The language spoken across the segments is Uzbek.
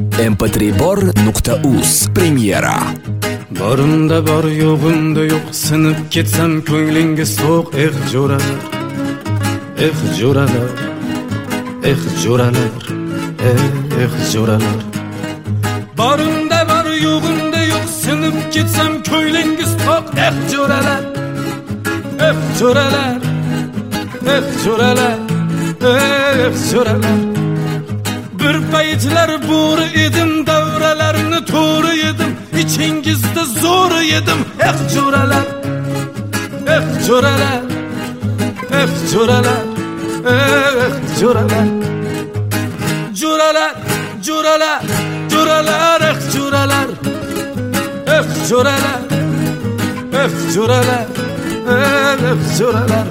mp3bor.uz premyera. Borimda bor, yo'g'imda yo'q, sinib ketsam ko'nglingiz so'q. Jo'ralar, jo'ralar, jo'ralar, jo'ralar. Borimda bor, yo'g'imda yo'q, sinib ketsam ko'nglingiz so'q. Jo'ralar, jo'ralar, jo'ralar, jo'ralar. Bir paytlar bo'ri edim, davralarni to'g'ri yedim, ichingizda zo'r yedim. Jo'ralar, jo'ralar, jo'ralar, jo'ralar. Jo'ralar, jo'ralar, jo'ralar, jo'ralar, jo'ralar, jo'ralar, jo'ralar.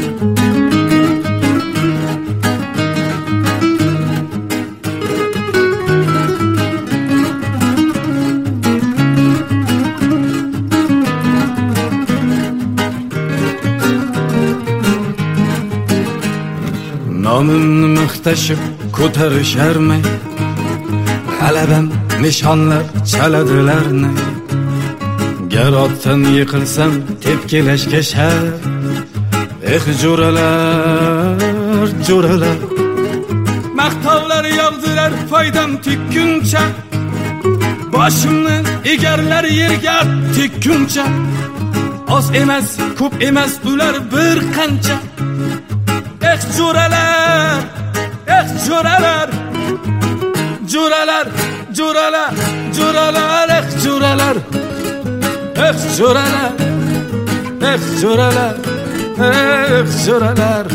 Nomimni maqtashib ko'tarisharmi? G'alabam nishonlab chaladilarni. Gar otdan yiqilsam tepkilashga shart. Jo'ralar, jo'ralar. Maqtovlar yog'dilar foydam tekkuncha. Boshimni egarlar yerga tekkuncha. Oz emas, ko'p emas ular bir qancha. Jo'ralar, jo'ralar, jo'ralar, jo'ralar, jo'ralar, jo'ralar, jo'ralar, jo'ralar, jo'ralar.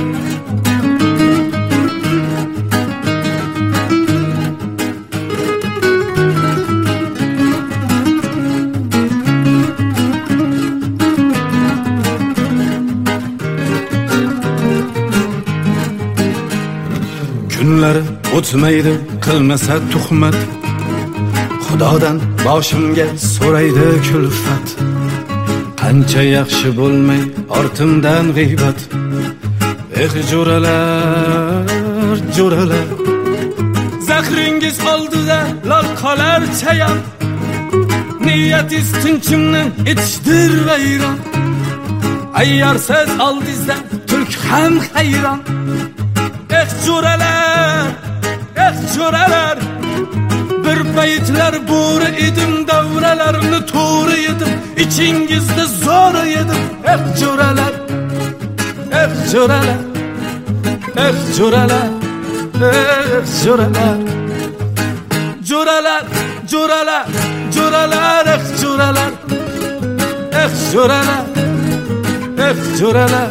Kunlar o'tmaydi, qilmasa tuhmat. Xudodan boshimga so'raydi kulfat. Qancha yaxshi bo'lmay, ortimdan g'iybat. Jo'ralar, jo'ralar. Zahringiz oldida lol qolar chayon. Niyatingiz tinchimni etishdir vayron. Ayyorsiz oldingizda tulk ham hayron. Jo'ralar, jo'ralar. Bir paytlar bo'ri edim, davralarni to'g'ri yedim, ichingizda zo'r yedim. Jo'ralar, jo'ralar, jo'ralar, jo'ralar. Jo'ralar, jo'ralar, jo'ralar, jo'ralar, jo'ralar, jo'ralar.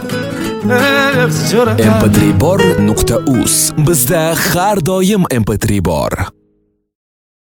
mp3bor.uz bizda har doim mp3 bor.